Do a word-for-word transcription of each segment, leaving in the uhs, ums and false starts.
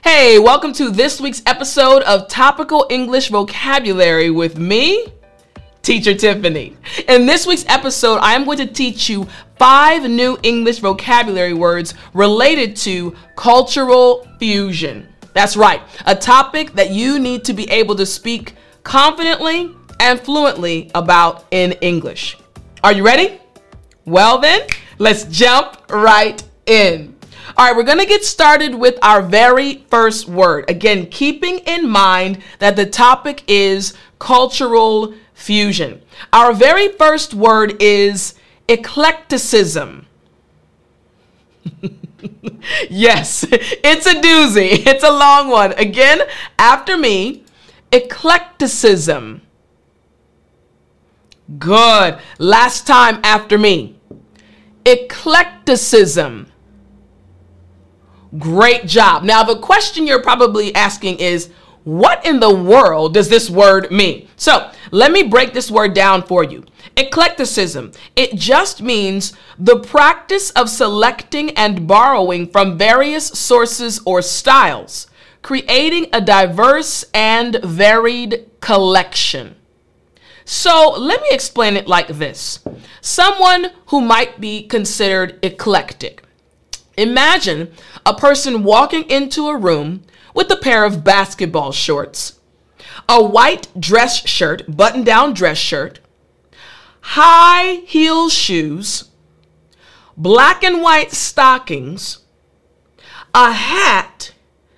Hey, welcome to this week's episode of Topical English Vocabulary with me, Teacher Tiffany. In this week's episode, I am going to teach you five new English vocabulary words related to cultural fusion. That's right, a topic that you need to be able to speak confidently and fluently about in English. Are you ready? Well then, let's jump right in. All right, we're going to get started with our very first word. Again, keeping in mind that the topic is cultural fusion. Our very first word is eclecticism. Yes, it's a doozy. It's a long one. Again, after me, eclecticism. Good. Last time after me, eclecticism. Great job. Now, the question you're probably asking is, what in the world does this word mean? So let me break this word down for you. Eclecticism. It just means the practice of selecting and borrowing from various sources or styles, creating a diverse and varied collection. So let me explain it like this. Someone who might be considered eclectic. Imagine a person walking into a room with a pair of basketball shorts, a white dress shirt, button-down dress shirt, high heel shoes, black and white stockings, a hat,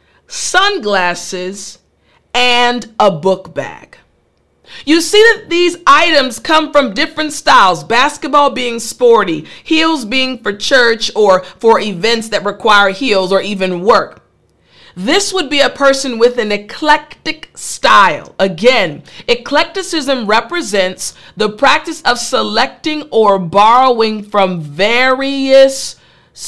sunglasses, and a book bag. You see that these items come from different styles, basketball being sporty, heels being for church or for events that require heels or even work. This would be a person with an eclectic style. Again, eclecticism represents the practice of selecting or borrowing from various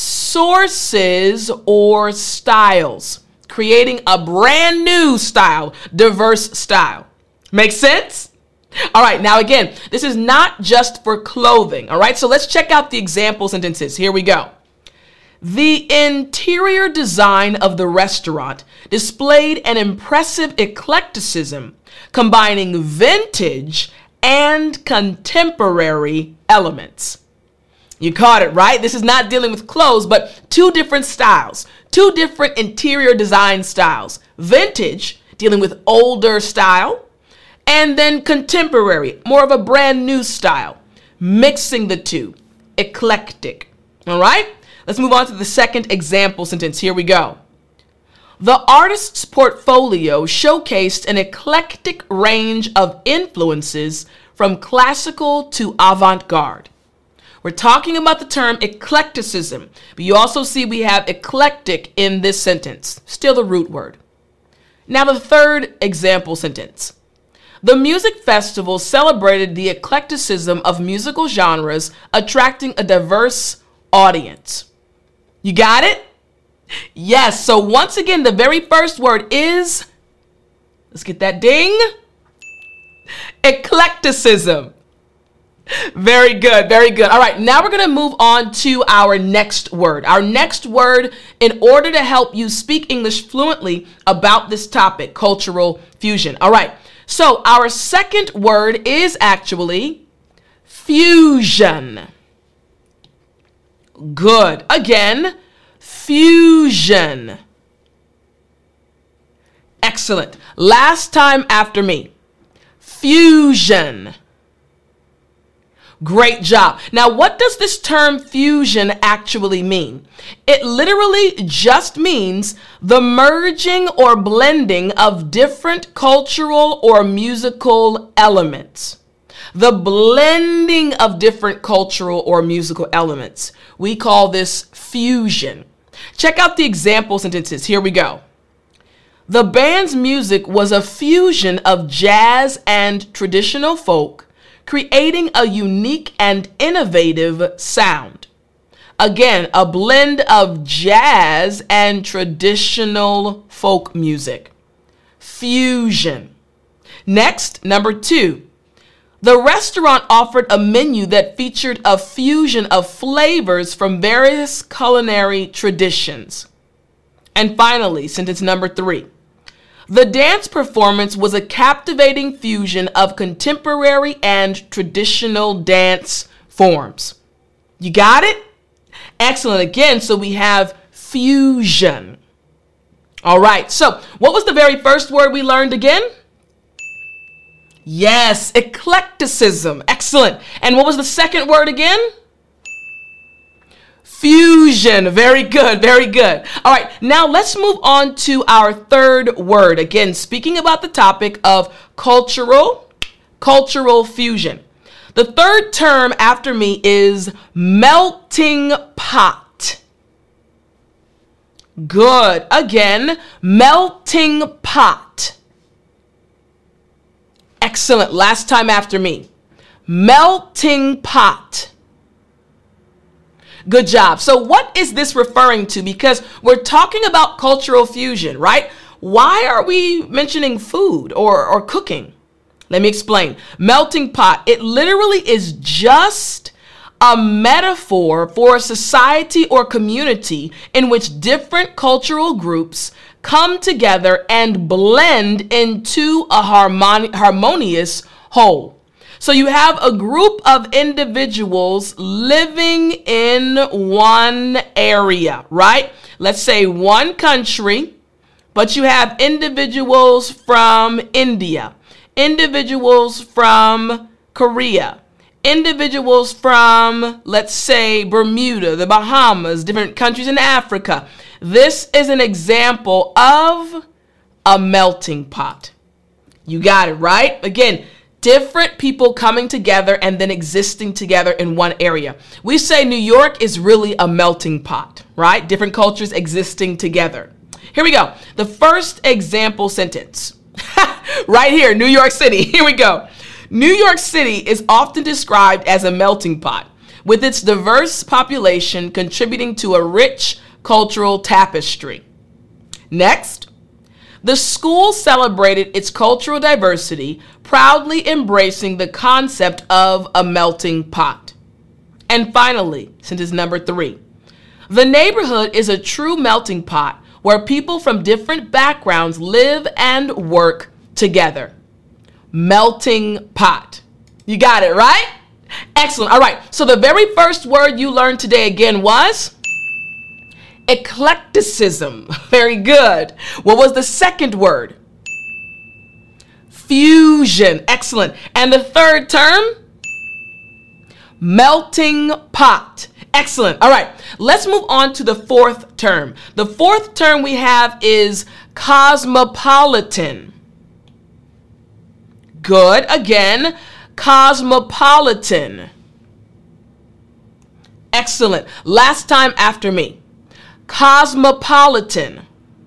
sources or styles, creating a brand new style, diverse style. Make sense? All right, now again, this is not just for clothing, all right? So let's check out the example sentences. Here we go. The interior design of the restaurant displayed an impressive eclecticism, combining vintage and contemporary elements. You caught it, right? This is not dealing with clothes, but two different styles, two different interior design styles. Vintage, dealing with older style, and then contemporary, more of a brand new style, mixing the two, eclectic. All right, let's move on to the second example sentence. Here we go. The artist's portfolio showcased an eclectic range of influences from classical to avant-garde. We're talking about the term eclecticism, but you also see we have eclectic in this sentence, still the root word. Now the third example sentence. The music festival celebrated the eclecticism of musical genres, attracting a diverse audience. You got it? Yes. So once again, the very first word is, let's get that ding, eclecticism. Very good. Very good. All right. Now we're going to move on to our next word. Our next word, in order to help you speak English fluently about this topic, cultural fusion. All right. So our second word is actually fusion. Good. Again, fusion. Excellent. Last time after me. Fusion. Great job. Now, what does this term fusion actually mean? It literally just means the merging or blending of different cultural or musical elements. The blending of different cultural or musical elements. We call this fusion. Check out the example sentences. Here we go. The band's music was a fusion of jazz and traditional folk, creating a unique and innovative sound. Again, a blend of jazz and traditional folk music. Fusion. Next, number two. The restaurant offered a menu that featured a fusion of flavors from various culinary traditions. And finally, sentence number three. The dance performance was a captivating fusion of contemporary and traditional dance forms. You got it? Excellent. Again, so we have fusion. All right. So what was the very first word we learned again? Yes, eclecticism. Excellent. And what was the second word again? Fusion. Very good. Very good. All right. Now let's move on to our third word. Again, speaking about the topic of cultural, cultural fusion. The third term after me is melting pot. Good. Again, melting pot. Excellent. Last time after me. Melting pot. Good job. So what is this referring to? Because we're talking about cultural fusion, right? Why are we mentioning food or, or cooking? Let me explain. Melting pot, it literally is just a metaphor for a society or community in which different cultural groups come together and blend into a harmoni- harmonious whole. So you have a group of individuals living in one area, right? Let's say one country, but you have individuals from India, individuals from Korea, individuals from, let's say, Bermuda, the Bahamas, different countries in Africa. This is an example of a melting pot. You got it, right? Again, different people coming together and then existing together in one area. We say New York is really a melting pot, right? Different cultures existing together. Here we go. The first example sentence. Right here, New York City. Here we go. New York City is often described as a melting pot, with its diverse population contributing to a rich cultural tapestry. Next, the school celebrated its cultural diversity, proudly embracing the concept of a melting pot. And finally, sentence number three, the neighborhood is a true melting pot where people from different backgrounds live and work together. Melting pot. You got it, right? Excellent. All right. So the very first word you learned today again was eclecticism. Very good. What was the second word? Fusion. Excellent. And the third term? Melting pot. Excellent. All right. Let's move on to the fourth term. The fourth term we have is cosmopolitan. Good. Again, cosmopolitan. Excellent. Last time after me. Cosmopolitan.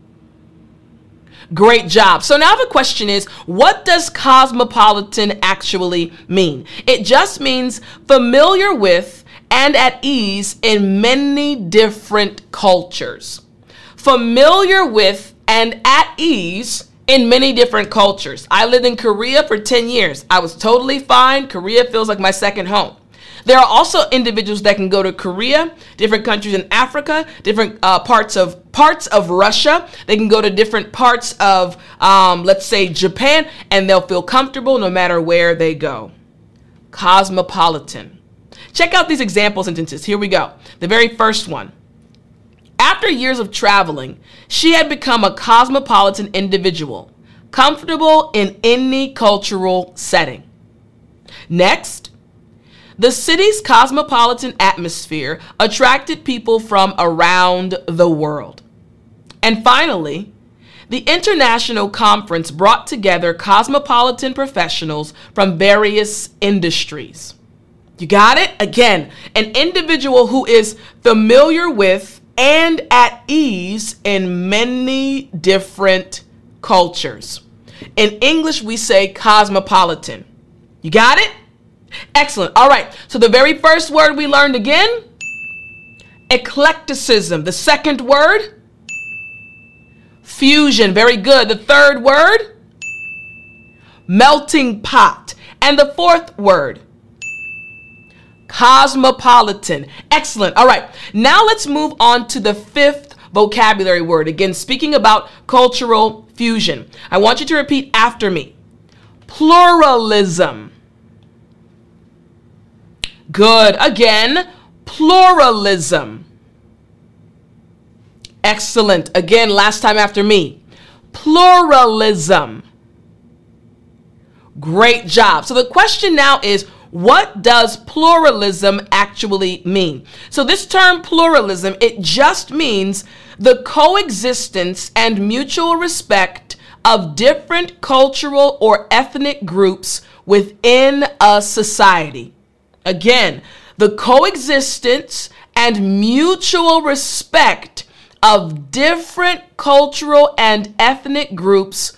Great job. So now the question is, what does cosmopolitan actually mean? It just means familiar with and at ease in many different cultures. Familiar with and at ease in many different cultures. I lived in Korea for ten years. I was totally fine. Korea feels like my second home. There are also individuals that can go to Korea, different countries in Africa, different uh, parts of parts of Russia. They can go to different parts of, um, let's say, Japan, and they'll feel comfortable no matter where they go. Cosmopolitan. Check out these example sentences. Here we go. The very first one. After years of traveling, she had become a cosmopolitan individual, comfortable in any cultural setting. Next, the city's cosmopolitan atmosphere attracted people from around the world. And finally, the international conference brought together cosmopolitan professionals from various industries. You got it? Again, an individual who is familiar with and at ease in many different cultures. In English, we say cosmopolitan. You got it? Excellent. All right. So the very first word we learned again, eclecticism. The second word, fusion. Very good. The third word, melting pot. And the fourth word, cosmopolitan. Excellent. All right. Now let's move on to the fifth vocabulary word. Again, speaking about cultural fusion. I want you to repeat after me. Pluralism. Good. Again, pluralism. Excellent. Again, last time after me. Pluralism. Great job. So the question now is, what does pluralism actually mean? So this term pluralism, it just means the coexistence and mutual respect of different cultural or ethnic groups within a society. Again, the coexistence and mutual respect of different cultural and ethnic groups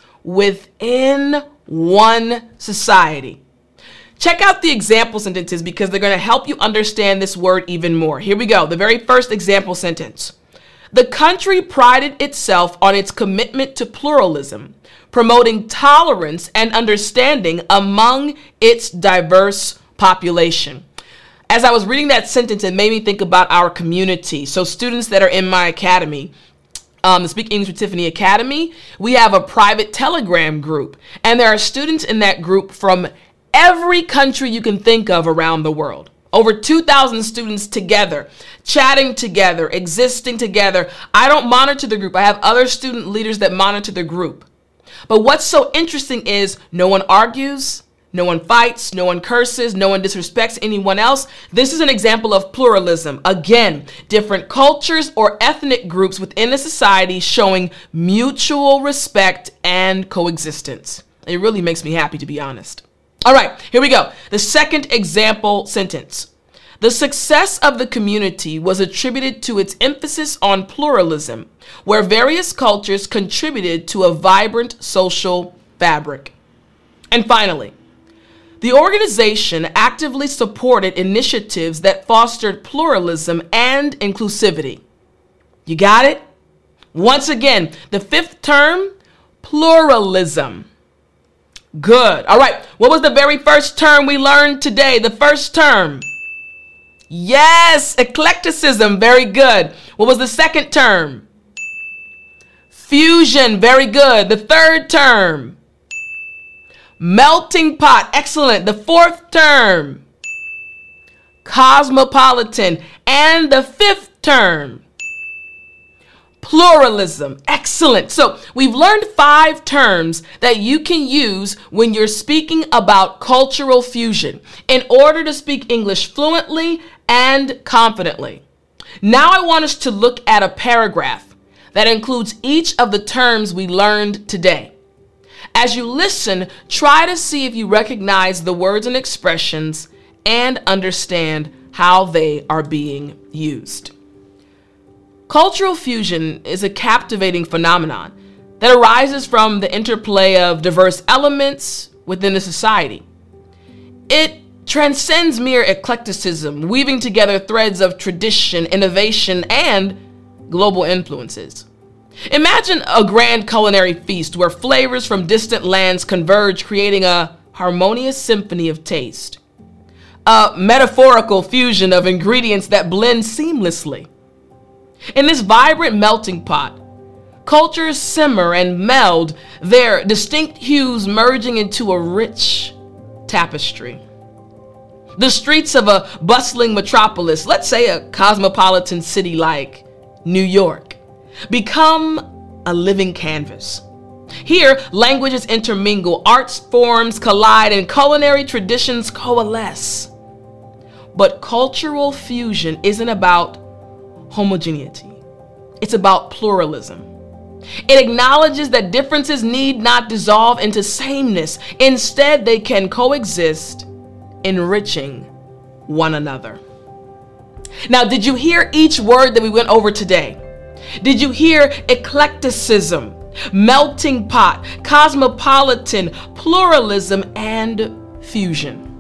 within one society. Check out the example sentences because they're going to help you understand this word even more. Here we go. The very first example sentence. The country prided itself on its commitment to pluralism, promoting tolerance and understanding among its diverse population. As I was reading that sentence, it made me think about our community. So students that are in my academy, um, the Speak English with Tiffany Academy, we have a private Telegram group. And there are students in that group from every country you can think of around the world. Over two thousand students together, chatting together, existing together. I don't monitor the group. I have other student leaders that monitor the group. But what's so interesting is no one argues, no one fights, no one curses, no one disrespects anyone else. This is an example of pluralism. Again, different cultures or ethnic groups within a society showing mutual respect and coexistence. It really makes me happy, to be honest. All right, here we go. The second example sentence. The success of the community was attributed to its emphasis on pluralism, where various cultures contributed to a vibrant social fabric. And finally, the organization actively supported initiatives that fostered pluralism and inclusivity. You got it? Once again, the fifth term, pluralism. Good. All right. What was the very first term we learned today? The first term. Yes, eclecticism. Very good. What was the second term? Fusion. Very good. The third term. Melting pot. Excellent. The fourth term. Cosmopolitan. And the fifth term. Pluralism. Excellent. So we've learned five terms that you can use when you're speaking about cultural fusion in order to speak English fluently and confidently. Now I want us to look at a paragraph that includes each of the terms we learned today. As you listen, try to see if you recognize the words and expressions and understand how they are being used. Cultural fusion is a captivating phenomenon that arises from the interplay of diverse elements within a society. It transcends mere eclecticism, weaving together threads of tradition, innovation, and global influences. Imagine a grand culinary feast where flavors from distant lands converge, creating a harmonious symphony of taste. A metaphorical fusion of ingredients that blend seamlessly. In this vibrant melting pot, cultures simmer and meld, their distinct hues merging into a rich tapestry. The streets of a bustling metropolis, let's say a cosmopolitan city like New York, become a living canvas. Here, languages intermingle, arts forms collide, and culinary traditions coalesce. But cultural fusion isn't about homogeneity. It's about pluralism. It acknowledges that differences need not dissolve into sameness. Instead, they can coexist, enriching one another. Now, did you hear each word that we went over today? Did you hear eclecticism, melting pot, cosmopolitan, pluralism, and fusion?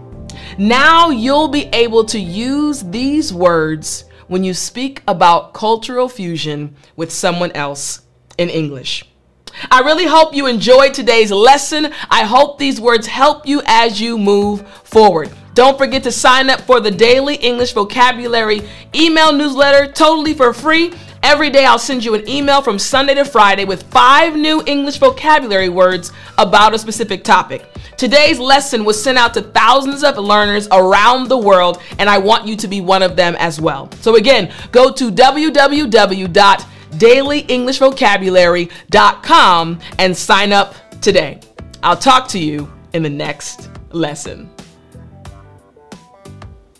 Now you'll be able to use these words when you speak about cultural fusion with someone else in English. I really hope you enjoyed today's lesson. I hope these words help you as you move forward. Don't forget to sign up for the Daily English Vocabulary email newsletter totally for free Every day I'll send you an email from Sunday to Friday with five new English vocabulary words about a specific topic. Today's lesson was sent out to thousands of learners around the world, and I want you to be one of them as well. So again, go to w w w dot daily english vocabulary dot com and sign up today. I'll talk to you in the next lesson.